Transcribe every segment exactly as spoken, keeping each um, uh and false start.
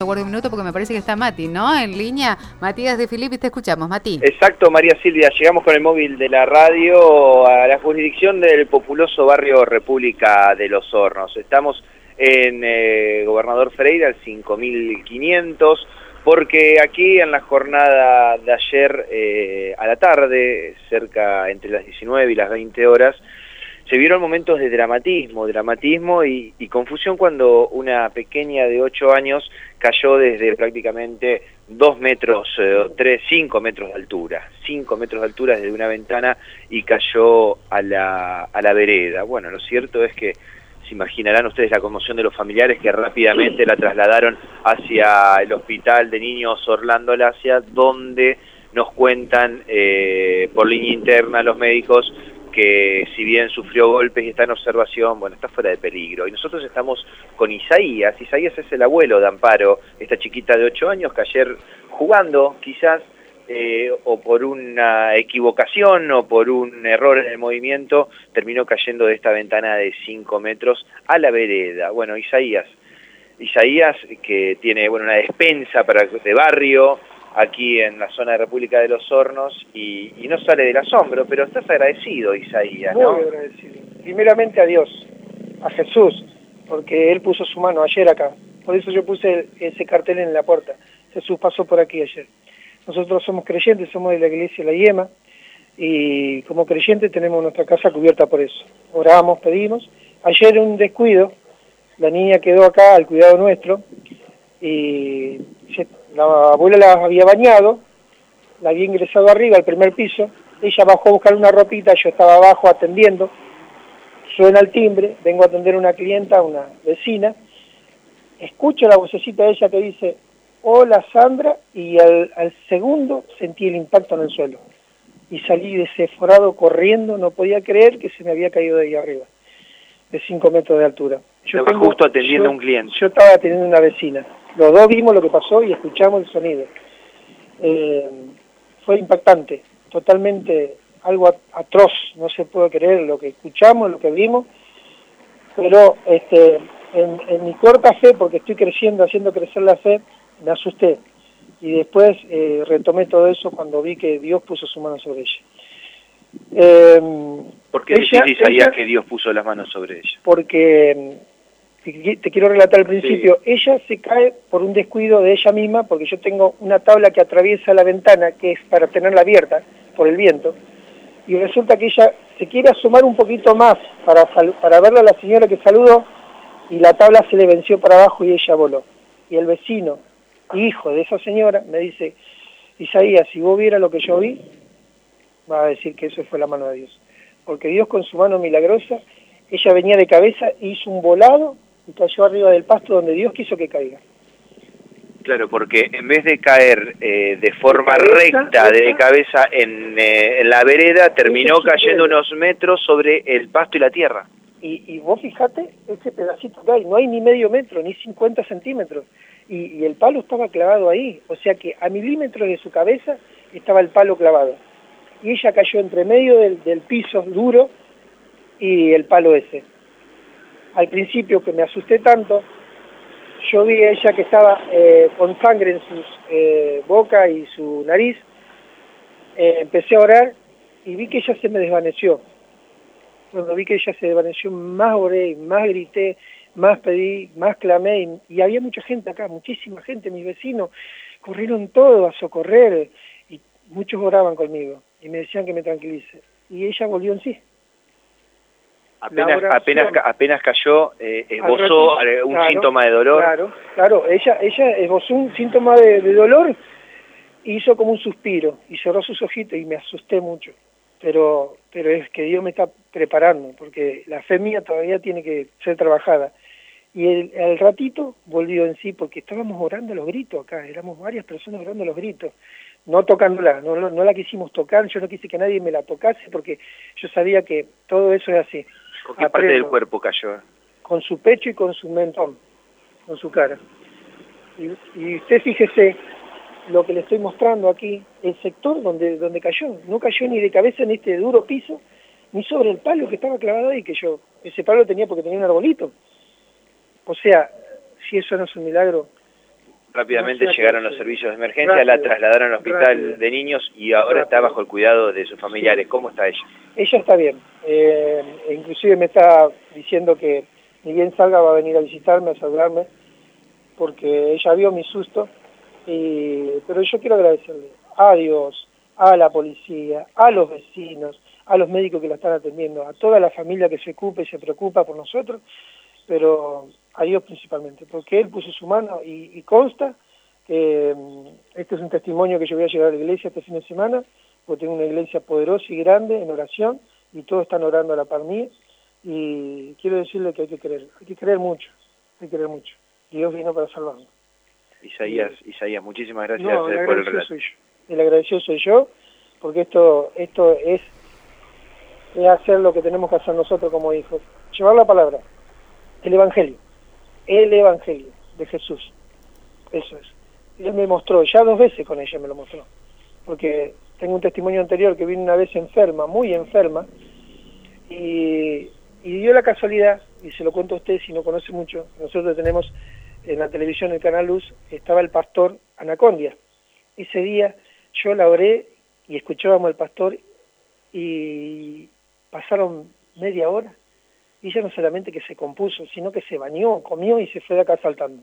aguarde un minuto porque me parece que está Mati, ¿no? En línea. Matías de Filippi, te escuchamos, Mati. Exacto, María Silvia. Llegamos con el móvil de la radio a la jurisdicción del populoso barrio República de los Hornos. Estamos en eh, Gobernador Freire al cinco mil quinientos, porque aquí en la jornada de ayer eh, a la tarde, cerca entre las diecinueve y las veinte horas, se vieron momentos de dramatismo, dramatismo y, y confusión cuando una pequeña de ocho años cayó desde prácticamente dos metros, eh, tres, cinco metros de altura, cinco metros de altura desde una ventana y cayó a la, a la vereda. Bueno, lo cierto es que se imaginarán ustedes la conmoción de los familiares que rápidamente la trasladaron hacia el hospital de niños Orlando Lacia, donde nos cuentan eh, por línea interna los médicos que si bien sufrió golpes y está en observación, bueno, está fuera de peligro. Y nosotros estamos con Isaías. Isaías es el abuelo de Amparo, esta chiquita de ocho años que ayer jugando, quizás, eh, o por una equivocación o por un error en el movimiento, terminó cayendo de esta ventana de cinco metros a la vereda. Bueno, Isaías, Isaías que tiene, bueno, una despensa para de barrio, aquí en la zona de República de los Hornos, y, y no sale del asombro, pero estás agradecido, Isaías, ¿no? Muy agradecido. Primeramente a Dios, a Jesús, porque Él puso su mano ayer acá. Por eso yo puse ese cartel en la puerta. Jesús pasó por aquí ayer. Nosotros somos creyentes, somos de la iglesia La Yema, y como creyentes tenemos nuestra casa cubierta por eso. Oramos, pedimos. Ayer un descuido, la niña quedó acá al cuidado nuestro, y la abuela la había bañado, la había ingresado arriba al primer piso, ella bajó a buscar una ropita, yo estaba abajo atendiendo, suena el timbre, vengo a atender a una clienta, una vecina, escucho la vocecita de ella que dice, hola Sandra, y al, al segundo sentí el impacto en el suelo, y salí desenfocado corriendo, no podía creer que se me había caído de ahí arriba, de cinco metros de altura. Yo estaba justo atendiendo a un cliente. Yo estaba atendiendo a una vecina. Los dos vimos lo que pasó y escuchamos el sonido. Eh, fue impactante, totalmente algo atroz, no se puede creer lo que escuchamos, lo que vimos, pero este, en, en mi corta fe, porque estoy creciendo, haciendo crecer la fe, me asusté. Y después eh, retomé todo eso cuando vi que Dios puso su mano sobre ella. Eh, ¿Por qué decís, Isaías, que Dios puso las manos sobre ella? Porque, te quiero relatar al principio, sí. Ella se cae por un descuido de ella misma, porque yo tengo una tabla que atraviesa la ventana, que es para tenerla abierta por el viento, y resulta que ella se quiere asomar un poquito más para, para verla a la señora que saludó, y la tabla se le venció para abajo y ella voló. Y el vecino, hijo de esa señora, me dice, Isaías, si vos vieras lo que yo vi, va a decir que eso fue la mano de Dios. Porque Dios con su mano milagrosa, ella venía de cabeza, hizo un volado y cayó arriba del pasto donde Dios quiso que caiga. Claro, porque en vez de caer eh, de forma de cabeza, recta, de cabeza en, eh, en la vereda, terminó cayendo unos metros sobre el pasto y la tierra. Y, y vos fijate, ese pedacito que hay, no hay ni medio metro, ni cincuenta centímetros. Y, y el palo estaba clavado ahí. O sea que a milímetros de su cabeza estaba el palo clavado. Y ella cayó entre medio del, del piso duro y el palo ese. Al principio, que me asusté tanto, yo vi a ella que estaba eh, con sangre en su eh, boca y su nariz, eh, empecé a orar y vi que ella se me desvaneció. Cuando vi que ella se desvaneció, más oré, más grité, más pedí, más clamé, y, y había mucha gente acá, muchísima gente, mis vecinos, corrieron todos a socorrer, y muchos oraban conmigo. Y me decían que me tranquilice. Y ella volvió en sí. Apenas, apenas, apenas cayó, eh, esbozó ratito, un claro, síntoma de dolor. Claro, claro. Ella, ella esbozó un síntoma de, de dolor, hizo como un suspiro y cerró sus ojitos y me asusté mucho. Pero, pero es que Dios me está preparando, porque la fe mía todavía tiene que ser trabajada. Y el, al ratito volvió en sí, porque estábamos orando a los gritos acá, éramos varias personas orando a los gritos. No tocándola, no, no, no la quisimos tocar, yo no quise que nadie me la tocase porque yo sabía que todo eso es así. ¿Con qué parte del cuerpo cayó? Con su pecho y con su mentón, con su cara. Y, y usted fíjese lo que le estoy mostrando aquí, el sector donde, donde cayó, no cayó ni de cabeza en este duro piso, ni sobre el palo que estaba clavado ahí, que yo, ese palo tenía porque tenía un arbolito. O sea, si eso no es un milagro, Rápidamente Imagínate, llegaron los sí. servicios de emergencia, Rápido, la trasladaron al hospital rápido. de niños y ahora Rápido. está bajo el cuidado de sus familiares. Sí. ¿Cómo está ella? Ella está bien, eh, e inclusive me está diciendo que ni bien salga va a venir a visitarme, a saludarme, porque ella vio mi susto, y, pero yo quiero agradecerle a Dios, a la policía, a los vecinos, a los médicos que la están atendiendo, a toda la familia que se ocupa y se preocupa por nosotros, pero a Dios principalmente, porque Él puso su mano y, y consta que um, este es un testimonio que yo voy a llevar a la iglesia este fin de semana, porque tengo una iglesia poderosa y grande en oración, y todos están orando a la par mía, y quiero decirle que hay que creer, hay que creer mucho, hay que creer mucho. Dios vino para salvarnos. Isaías, Isaías, muchísimas gracias No, el eh, por el agradecido relato. soy yo, el agradecido soy yo, porque esto, esto es, es hacer lo que tenemos que hacer nosotros como hijos, llevar la palabra, el Evangelio, el Evangelio de Jesús, eso es. Él me mostró, ya dos veces con ella me lo mostró, porque tengo un testimonio anterior que vino una vez enferma, muy enferma, y, y dio la casualidad, y se lo cuento a usted si no conoce mucho, nosotros tenemos en la televisión, el Canal Luz, estaba el pastor Anacondia. Ese día yo la oré y escuchábamos al pastor y pasaron media hora y ella no solamente que se compuso, sino que se bañó, comió y se fue de acá saltando.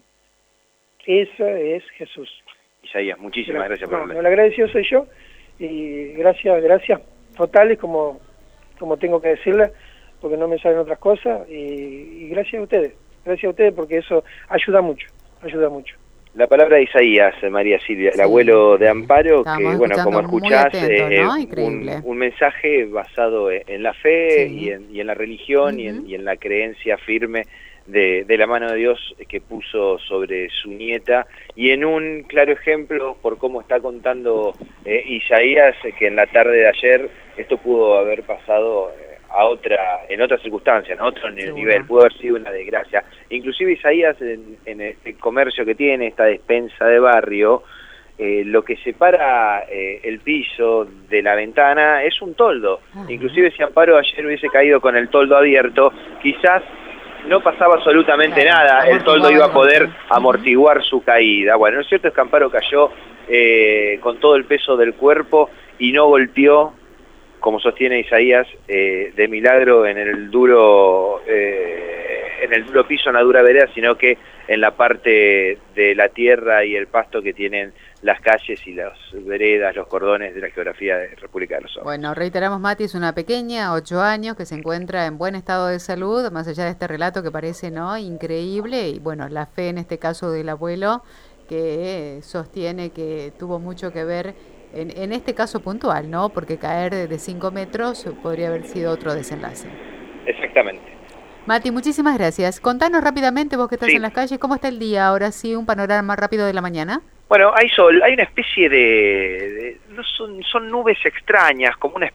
Eso es Jesús. Isaías, muchísimas gracias por el no, relato. no, el agradecido soy yo y gracias, gracias totales como, como tengo que decirle, porque no me salen otras cosas y, y gracias a ustedes. Gracias a ustedes porque eso ayuda mucho, ayuda mucho. La palabra de Isaías, María Silvia, el Sí. abuelo de Amparo, Estábamos que bueno, como escuchando muy escuchás, atento, eh, ¿no? un, Increíble. un mensaje basado en, en la fe Sí. y, en, y en la religión Uh-huh. y, en, y en la creencia firme de, de la mano de Dios que puso sobre su nieta, y en un claro ejemplo por cómo está contando eh, Isaías, que en la tarde de ayer esto pudo haber pasado eh, a otra, en otra circunstancia, en otro Seguro. nivel, pudo haber sido una desgracia. Inclusive Isaías, en, en este comercio que tiene, esta despensa de barrio, eh, lo que separa eh, el piso de la ventana es un toldo. Ajá. Inclusive si Amparo ayer hubiese caído con el toldo abierto, quizás no pasaba absolutamente Claro, nada, el toldo iba a poder amortiguaba. amortiguar su caída. Bueno, lo cierto es que Amparo cayó eh, con todo el peso del cuerpo y no golpeó, como sostiene Isaías, eh, de milagro en el duro eh, en el duro piso, en la dura vereda, sino que en la parte de la tierra y el pasto que tienen las calles y las veredas, los cordones de la geografía de República de los Ojos. Bueno, reiteramos, Mati, es una pequeña, ocho años, que se encuentra en buen estado de salud, más allá de este relato que parece, ¿no?, increíble, y bueno, la fe en este caso del abuelo, que sostiene que tuvo mucho que ver en, en este caso puntual, ¿no?, porque caer de cinco metros podría haber sido otro desenlace. Exactamente. Mati, muchísimas gracias. Contanos rápidamente, vos que estás Sí. en las calles, ¿cómo está el día? Ahora sí, un panorama rápido de la mañana. Bueno, hay sol, hay una especie de... de no son, son nubes extrañas, como una